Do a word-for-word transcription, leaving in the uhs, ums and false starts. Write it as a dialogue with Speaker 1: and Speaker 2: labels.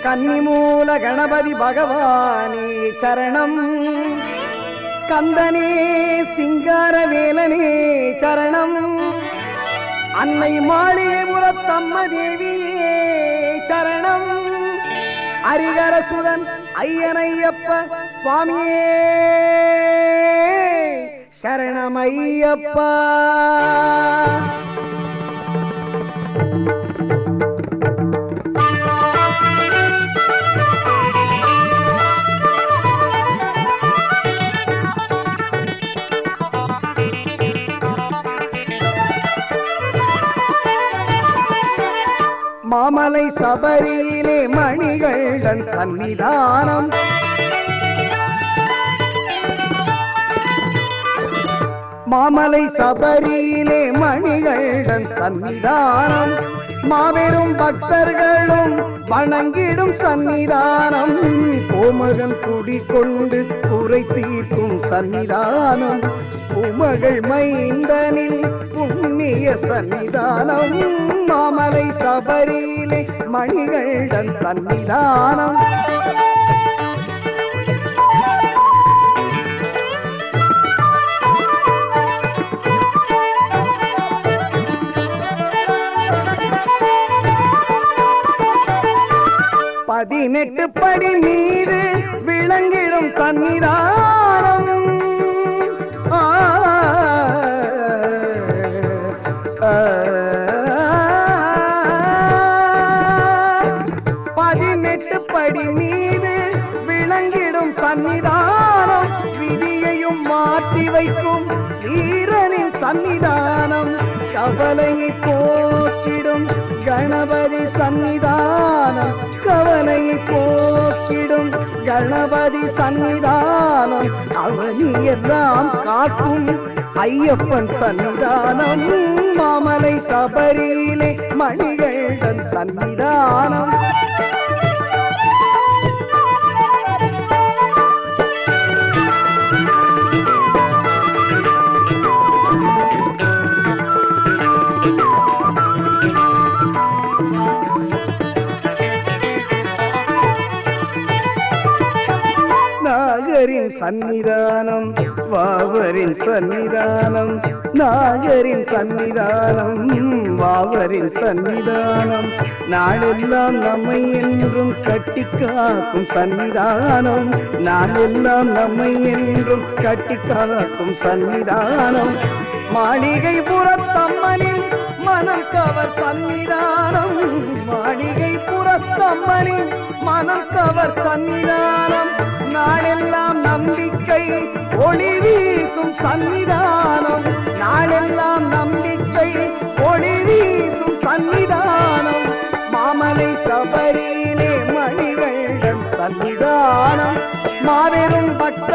Speaker 1: கன்னிமூல கணபதி பகவானே சரணம். கந்தனே சிங்காரவேலனே சரணம். அன்னை மாளிகைபுரத்தம்ம தேவியே சரணம். ஹரிகரசுதன் ஐயனையப்ப சுவாமியே சரணமையப்பா. மாமலை சபரியிலே மணிகண்டன் சன்னிதானம். மாமலை சபரியிலே மணிகண்டன் சன்னிதானம். மாபெரும் பக்தர்களும் வணங்கிடும் சன்னிதானம். கோமகன் குடிகொண்டு குறை தீர்க்கும் சன்னிதானம். உமகள் மைந்தனின் புண்ணிய சன்னிதானம். மாமலை சபரியிலே மணிகண்டன் சன்னிதானம். பதினெட்டு படி மீது விளங்கிடும் சன்னிதானம். பதினெட்டு படி மீது விளங்கிடும் சன்னிதானம். விதியையும் மாற்றி வைக்கும் வீரனின் சன்னிதானம். கவலையை போக்கிடும் கணபதி சன்னிதானம். கவலையை போக்கிடும் கணபதி சன்னிதானம். அவனியெல்லாம் காக்கும் ஐயப்பன் சன்னிதானம். மாமலை சபரியிலே மணிகண்டன் சன்னிதானம். நாகரின் சன்னிதானம் வாவரின் சன்னிதானம். நாகரின் சன்னிதானம் வாவரின் சன்னிதானம். நாளெல்லாம் நம்மை என்றும் கட்டி காக்கும் சன்னிதானம். நாளெல்லாம் நம்மை என்றும் கட்டி காக்கும் சன்னிதானம். மாளிகைபுரத்தம்மனின் மனம் கவர் சன்னிதானம். மாளிகைபுரத்தம்மனின் மனம் கவர் சன்னிதானம். நாளெல்லாம் நம்பிக்கை ஒளி வீசும் சன்னிதானம். நாளெல்லாம் நம்பிக்கை ஒளி வீசும் சன்னிதானம். மாமலை சபரியிலே மணிகண்டன் சன்னிதானம். மாபெரும் பக்த